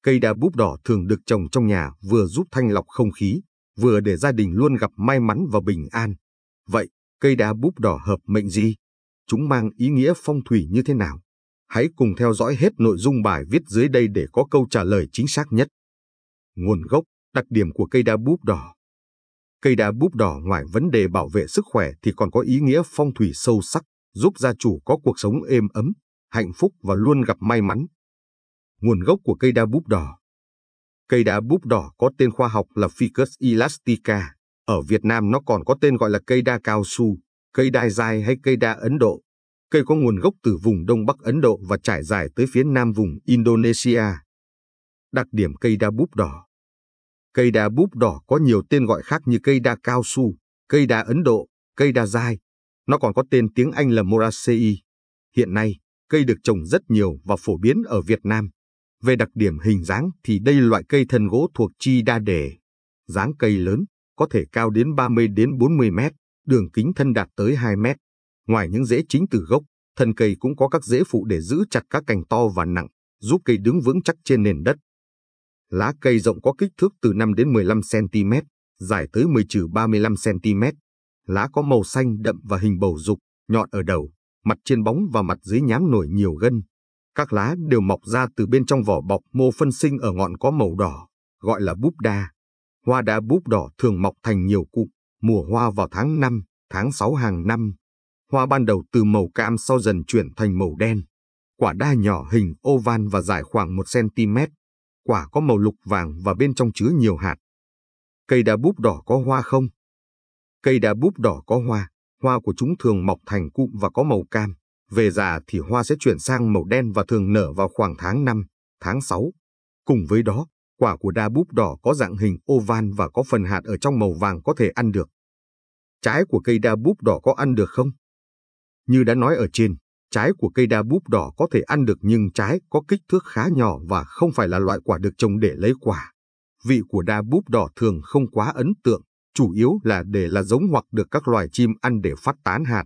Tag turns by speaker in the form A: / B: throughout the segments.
A: Cây đa búp đỏ thường được trồng trong nhà vừa giúp thanh lọc không khí, vừa để gia đình luôn gặp may mắn và bình an. Vậy, cây đa búp đỏ hợp mệnh gì? Chúng mang ý nghĩa phong thủy như thế nào? Hãy cùng theo dõi hết nội dung bài viết dưới đây để có câu trả lời chính xác nhất. Nguồn gốc, đặc điểm của cây đa búp đỏ. Cây đa búp đỏ ngoài vấn đề bảo vệ sức khỏe thì còn có ý nghĩa phong thủy sâu sắc, giúp gia chủ có cuộc sống êm ấm, hạnh phúc và luôn gặp may mắn. Nguồn gốc của cây đa búp đỏ. Cây đa búp đỏ có tên khoa học là Ficus elastica. Ở Việt Nam nó còn có tên gọi là cây đa cao su, cây đa dai hay cây đa Ấn Độ. Cây có nguồn gốc từ vùng Đông Bắc Ấn Độ và trải dài tới phía nam vùng Indonesia. Đặc điểm cây đa búp đỏ. Cây đa búp đỏ có nhiều tên gọi khác như cây đa cao su, cây đa Ấn Độ, cây đa dai. Nó còn có tên tiếng Anh là Moraceae. Hiện nay, cây được trồng rất nhiều và phổ biến ở Việt Nam. Về đặc điểm hình dáng thì đây là loại cây thân gỗ thuộc chi đa đề. Dáng cây lớn, có thể cao đến 30 đến 40 mét, đường kính thân đạt tới 2 mét. Ngoài những rễ chính từ gốc, thân cây cũng có các rễ phụ để giữ chặt các cành to và nặng, giúp cây đứng vững chắc trên nền đất. Lá cây rộng có kích thước từ 5 đến 15 cm, dài tới 10-35 cm. Lá có màu xanh đậm và hình bầu dục, nhọn ở đầu, mặt trên bóng và mặt dưới nhám nổi nhiều gân. Các lá đều mọc ra từ bên trong vỏ bọc mô phân sinh ở ngọn có màu đỏ, gọi là búp đa. Hoa đa búp đỏ thường mọc thành nhiều cụm, mùa hoa vào tháng 5, tháng 6 hàng năm. Hoa ban đầu từ màu cam sau dần chuyển thành màu đen. Quả đa nhỏ hình oval và dài khoảng 1 cm. Quả có màu lục vàng và bên trong chứa nhiều hạt. Cây đa búp đỏ có hoa không? Cây đa búp đỏ có hoa, hoa của chúng thường mọc thành cụm và có màu cam. Về già thì hoa sẽ chuyển sang màu đen và thường nở vào khoảng tháng 5, tháng 6. Cùng với đó, quả của đa búp đỏ có dạng hình oval và có phần hạt ở trong màu vàng có thể ăn được. Trái của cây đa búp đỏ có ăn được không? Như đã nói ở trên, trái của cây đa búp đỏ có thể ăn được nhưng trái có kích thước khá nhỏ và không phải là loại quả được trồng để lấy quả. Vị của đa búp đỏ thường không quá ấn tượng, chủ yếu là để là giống hoặc được các loài chim ăn để phát tán hạt.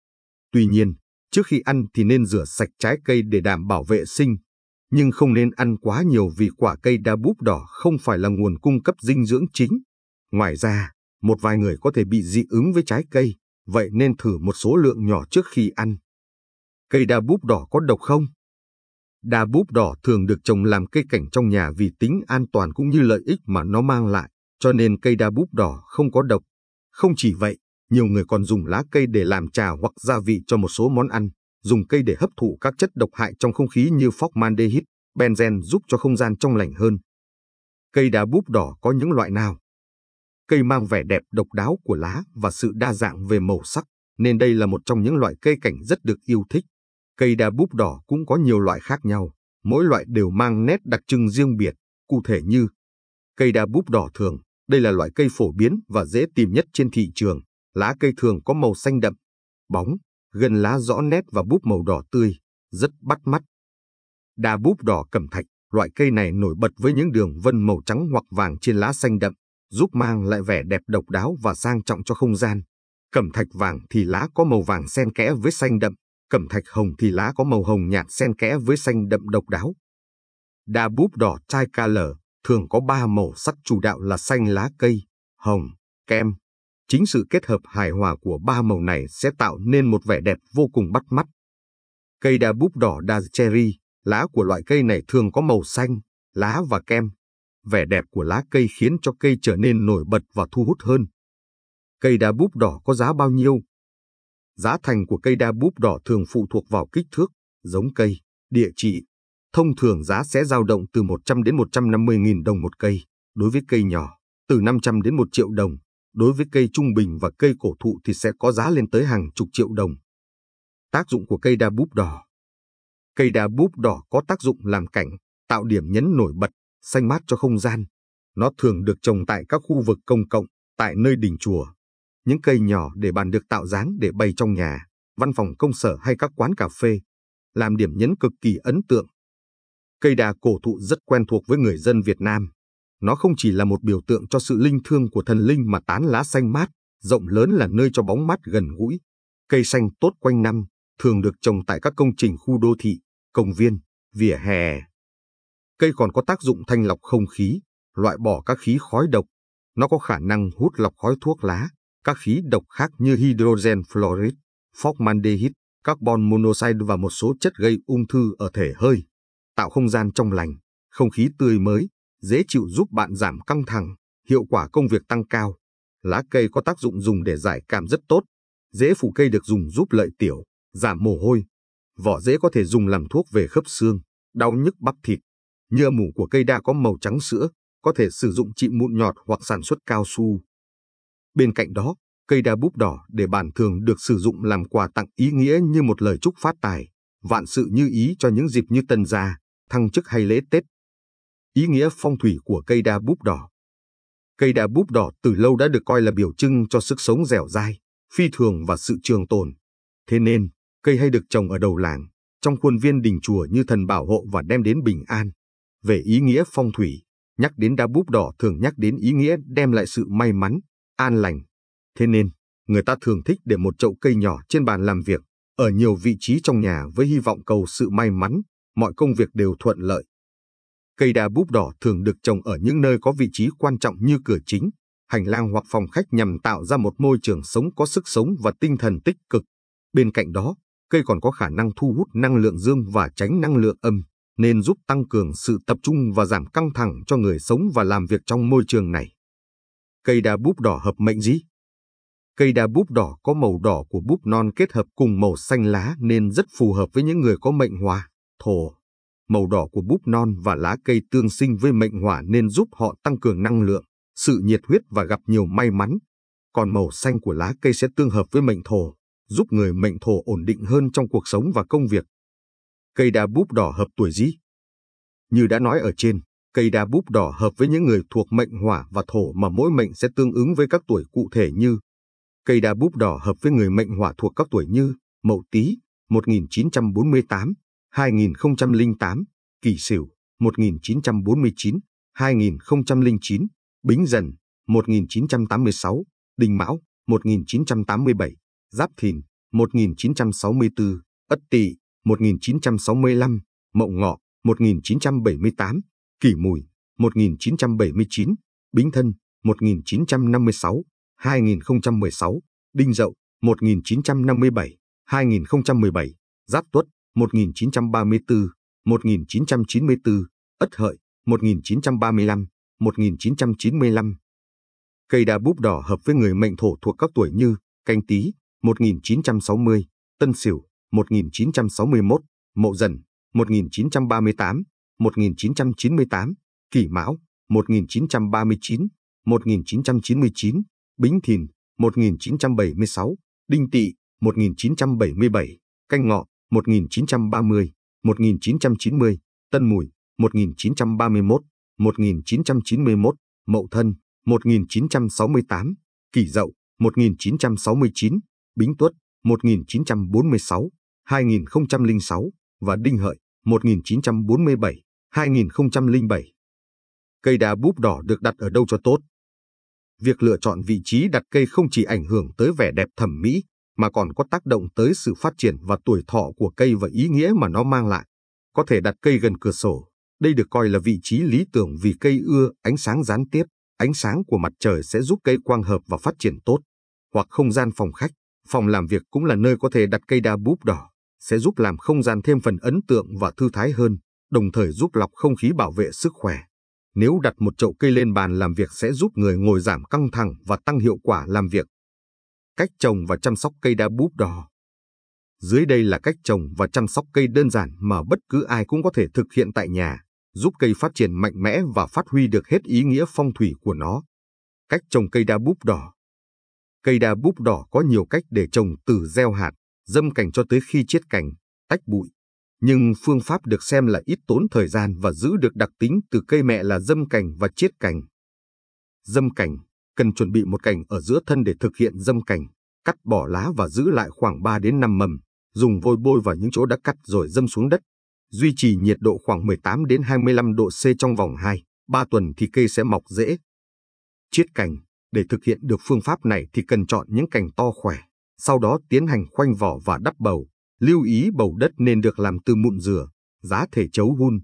A: Tuy nhiên, trước khi ăn thì nên rửa sạch trái cây để đảm bảo vệ sinh, nhưng không nên ăn quá nhiều vì quả cây đa búp đỏ không phải là nguồn cung cấp dinh dưỡng chính. Ngoài ra, một vài người có thể bị dị ứng với trái cây, vậy nên thử một số lượng nhỏ trước khi ăn. Cây đa búp đỏ có độc không? Đa búp đỏ thường được trồng làm cây cảnh trong nhà vì tính an toàn cũng như lợi ích mà nó mang lại, cho nên cây đa búp đỏ không có độc. Không chỉ vậy, nhiều người còn dùng lá cây để làm trà hoặc gia vị cho một số món ăn, dùng cây để hấp thụ các chất độc hại trong không khí như formaldehyde, benzen giúp cho không gian trong lành hơn. Cây đa búp đỏ có những loại nào? Cây mang vẻ đẹp độc đáo của lá và sự đa dạng về màu sắc, nên đây là một trong những loại cây cảnh rất được yêu thích. Cây đa búp đỏ cũng có nhiều loại khác nhau, mỗi loại đều mang nét đặc trưng riêng biệt, cụ thể như cây đa búp đỏ thường, đây là loại cây phổ biến và dễ tìm nhất trên thị trường. Lá cây thường có màu xanh đậm, bóng, gân lá rõ nét và búp màu đỏ tươi, rất bắt mắt. Đa búp đỏ cẩm thạch, loại cây này nổi bật với những đường vân màu trắng hoặc vàng trên lá xanh đậm, giúp mang lại vẻ đẹp độc đáo và sang trọng cho không gian. Cẩm thạch vàng thì lá có màu vàng xen kẽ với xanh đậm, cẩm thạch hồng thì lá có màu hồng nhạt xen kẽ với xanh đậm độc đáo. Đa búp đỏ tricolor thường có 3 màu sắc chủ đạo là xanh lá cây, hồng, kem. Chính sự kết hợp hài hòa của 3 màu này sẽ tạo nên một vẻ đẹp vô cùng bắt mắt. Cây đa búp đỏ đa cherry, lá của loại cây này thường có màu xanh, lá và kem. Vẻ đẹp của lá cây khiến cho cây trở nên nổi bật và thu hút hơn. Cây đa búp đỏ có giá bao nhiêu? Giá thành của cây đa búp đỏ thường phụ thuộc vào kích thước, giống cây, địa chỉ. Thông thường giá sẽ dao động từ 100 đến 150.000 đồng một cây, đối với cây nhỏ, từ 500 đến 1 triệu đồng. Đối với cây trung bình và cây cổ thụ thì sẽ có giá lên tới hàng chục triệu đồng. Tác dụng của cây đa búp đỏ. Cây đa búp đỏ có tác dụng làm cảnh, tạo điểm nhấn nổi bật, xanh mát cho không gian. Nó thường được trồng tại các khu vực công cộng, tại nơi đình chùa. Những cây nhỏ để bàn được tạo dáng để bày trong nhà, văn phòng công sở hay các quán cà phê, làm điểm nhấn cực kỳ ấn tượng. Cây đa cổ thụ rất quen thuộc với người dân Việt Nam. Nó không chỉ là một biểu tượng cho sự linh thiêng của thần linh mà tán lá xanh mát, rộng lớn là nơi cho bóng mát gần gũi. Cây xanh tốt quanh năm, thường được trồng tại các công trình khu đô thị, công viên, vỉa hè. Cây còn có tác dụng thanh lọc không khí, loại bỏ các khí khói độc. Nó có khả năng hút lọc khói thuốc lá, các khí độc khác như hydrogen fluoride, formaldehyde, carbon monoxide và một số chất gây ung thư ở thể hơi. Tạo không gian trong lành, không khí tươi mới, dễ chịu giúp bạn giảm căng thẳng, hiệu quả công việc tăng cao. Lá cây có tác dụng dùng để giải cảm rất tốt. Rễ phụ cây được dùng giúp lợi tiểu, giảm mồ hôi. Vỏ rễ có thể dùng làm thuốc về khớp xương, đau nhức bắp thịt. Nhựa mủ của cây đa có màu trắng sữa, có thể sử dụng trị mụn nhọt hoặc sản xuất cao su. Bên cạnh đó, cây đa búp đỏ để bản thường được sử dụng làm quà tặng ý nghĩa như một lời chúc phát tài, vạn sự như ý cho những dịp như tân gia, thăng chức hay lễ Tết. Ý nghĩa phong thủy của cây đa búp đỏ. Cây đa búp đỏ từ lâu đã được coi là biểu trưng cho sức sống dẻo dai, phi thường và sự trường tồn. Thế nên, cây hay được trồng ở đầu làng, trong khuôn viên đình chùa như thần bảo hộ và đem đến bình an. Về ý nghĩa phong thủy, nhắc đến đa búp đỏ thường nhắc đến ý nghĩa đem lại sự may mắn, an lành. Thế nên, người ta thường thích để một chậu cây nhỏ trên bàn làm việc, ở nhiều vị trí trong nhà với hy vọng cầu sự may mắn, mọi công việc đều thuận lợi. Cây đa búp đỏ thường được trồng ở những nơi có vị trí quan trọng như cửa chính, hành lang hoặc phòng khách nhằm tạo ra một môi trường sống có sức sống và tinh thần tích cực. Bên cạnh đó, cây còn có khả năng thu hút năng lượng dương và tránh năng lượng âm, nên giúp tăng cường sự tập trung và giảm căng thẳng cho người sống và làm việc trong môi trường này. Cây đa búp đỏ hợp mệnh gì? Cây đa búp đỏ có màu đỏ của búp non kết hợp cùng màu xanh lá nên rất phù hợp với những người có mệnh hỏa, thổ. Màu đỏ của búp non và lá cây tương sinh với mệnh hỏa nên giúp họ tăng cường năng lượng, sự nhiệt huyết và gặp nhiều may mắn. Còn màu xanh của lá cây sẽ tương hợp với mệnh thổ, giúp người mệnh thổ ổn định hơn trong cuộc sống và công việc. Cây đa búp đỏ hợp tuổi gì? Như đã nói ở trên, cây đa búp đỏ hợp với những người thuộc mệnh hỏa và thổ mà mỗi mệnh sẽ tương ứng với các tuổi cụ thể như: cây đa búp đỏ hợp với người mệnh hỏa thuộc các tuổi như Mậu Tý 1948, 2008, Kỷ Sửu 1949, 2009, Bính Dần 1986, Đinh Mão 1987, Giáp Thìn 1964, Ất Tỵ 1965, Mậu Ngọ 1978, Kỷ Mùi 1979, Bính Thân 1956, 2016, Đinh Dậu 1957, 2017, Giáp Tuất 1934, 1994, Ất Hợi 1935, 1995. Cây đa búp đỏ hợp với người mệnh thổ thuộc các tuổi như Canh Tý 1960, Tân Sửu 1961, Mậu Dần 1938, 1998, Kỷ Mão 1939, 1999, Bính Thìn 1976, Đinh Tỵ 1977, Canh Ngọ 1930, 1990, Tân Mùi 1931, 1991, Mậu Thân 1968, Kỷ Dậu 1969, Bính Tuất 1946, 2006 và Đinh Hợi 1947, 2007. Cây đa búp đỏ được đặt ở đâu cho tốt? Việc lựa chọn vị trí đặt cây không chỉ ảnh hưởng tới vẻ đẹp thẩm mỹ, mà còn có tác động tới sự phát triển và tuổi thọ của cây và ý nghĩa mà nó mang lại. Có thể đặt cây gần cửa sổ, đây được coi là vị trí lý tưởng vì cây ưa ánh sáng gián tiếp, ánh sáng của mặt trời sẽ giúp cây quang hợp và phát triển tốt. Hoặc không gian phòng khách, phòng làm việc cũng là nơi có thể đặt cây đa búp đỏ, sẽ giúp làm không gian thêm phần ấn tượng và thư thái hơn, đồng thời giúp lọc không khí bảo vệ sức khỏe. Nếu đặt một chậu cây lên bàn làm việc sẽ giúp người ngồi giảm căng thẳng và tăng hiệu quả làm việc. Cách trồng và chăm sóc cây đa búp đỏ. Dưới đây là cách trồng và chăm sóc cây đơn giản mà bất cứ ai cũng có thể thực hiện tại nhà, giúp cây phát triển mạnh mẽ và phát huy được hết ý nghĩa phong thủy của nó. Cách trồng cây đa búp đỏ. Cây đa búp đỏ có nhiều cách để trồng, từ gieo hạt, dâm cành cho tới khi chiết cành, tách bụi. Nhưng phương pháp được xem là ít tốn thời gian và giữ được đặc tính từ cây mẹ là dâm cành và chiết cành. Dâm cành, cần chuẩn bị một cành ở giữa thân để thực hiện dâm cành, cắt bỏ lá và giữ lại khoảng 3 đến 5 mầm, dùng vôi bôi vào những chỗ đã cắt rồi dâm xuống đất. Duy trì nhiệt độ khoảng 18 đến 25 độ C trong vòng 2-3 tuần thì cây sẽ mọc rễ. Chiết cành, để thực hiện được phương pháp này thì cần chọn những cành to khỏe, sau đó tiến hành khoanh vỏ và đắp bầu. Lưu ý bầu đất nên được làm từ mụn dừa, giá thể trấu hun.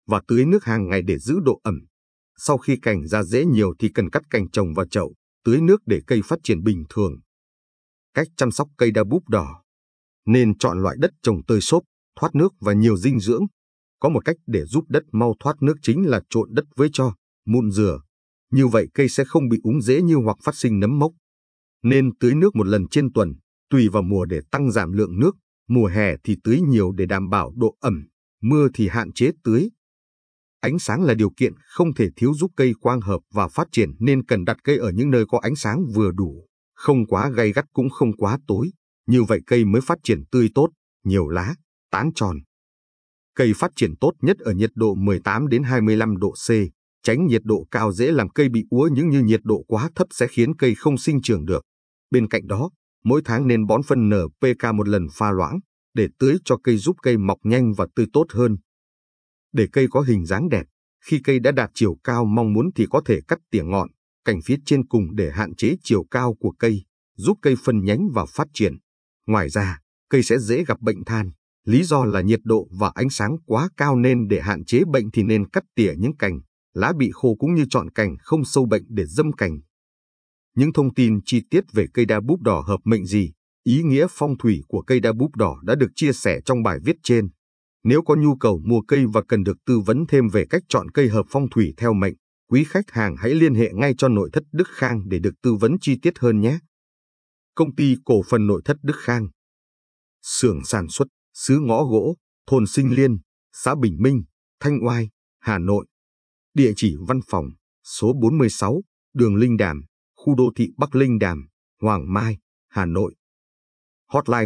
A: và tưới nước hàng ngày để giữ độ ẩm. Sau khi cành ra rễ nhiều thì cần cắt cành trồng vào chậu, tưới nước để cây phát triển bình thường. Cách chăm sóc cây đa búp đỏ. Nên chọn loại đất trồng tơi xốp, thoát nước và nhiều dinh dưỡng. Có một cách để giúp đất mau thoát nước chính là trộn đất với tro, mụn dừa. Như vậy cây sẽ không bị úng rễ như hoặc phát sinh nấm mốc. Nên tưới nước một lần trên tuần, tùy vào mùa để tăng giảm lượng nước. Mùa hè thì tưới nhiều để đảm bảo độ ẩm, mưa thì hạn chế tưới. Ánh sáng là điều kiện không thể thiếu giúp cây quang hợp và phát triển, nên cần đặt cây ở những nơi có ánh sáng vừa đủ, không quá gay gắt cũng không quá tối. Như vậy cây mới phát triển tươi tốt, nhiều lá, tán tròn. Cây phát triển tốt nhất ở nhiệt độ 18 đến 25 độ C, tránh nhiệt độ cao dễ làm cây bị úa, nhưng như nhiệt độ quá thấp sẽ khiến cây không sinh trưởng được. Bên cạnh đó, mỗi tháng nên bón phân NPK một lần pha loãng để tưới cho cây, giúp cây mọc nhanh và tươi tốt hơn. Để cây có hình dáng đẹp, khi cây đã đạt chiều cao mong muốn thì có thể cắt tỉa ngọn, cành phía trên cùng để hạn chế chiều cao của cây, giúp cây phân nhánh và phát triển. Ngoài ra, cây sẽ dễ gặp bệnh than, lý do là nhiệt độ và ánh sáng quá cao, nên để hạn chế bệnh thì nên cắt tỉa những cành, lá bị khô cũng như chọn cành không sâu bệnh để dâm cành. Những thông tin chi tiết về cây đa búp đỏ hợp mệnh gì, ý nghĩa phong thủy của cây đa búp đỏ đã được chia sẻ trong bài viết trên. Nếu có nhu cầu mua cây và cần được tư vấn thêm về cách chọn cây hợp phong thủy theo mệnh, quý khách hàng hãy liên hệ ngay cho nội thất Đức Khang để được tư vấn chi tiết hơn nhé. Công ty cổ phần nội thất Đức Khang. Xưởng sản xuất, xứ ngõ gỗ, thôn Sinh Liên, xã Bình Minh, Thanh Oai, Hà Nội. Địa chỉ văn phòng, số 46, đường Linh Đàm, khu đô thị Bắc Linh Đàm, Hoàng Mai, Hà Nội. Hotline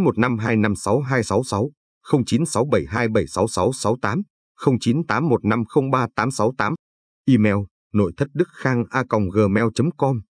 A: 0915256266, 0967276668, 0981503868. Email: nội thất đức khang a.gmail.com.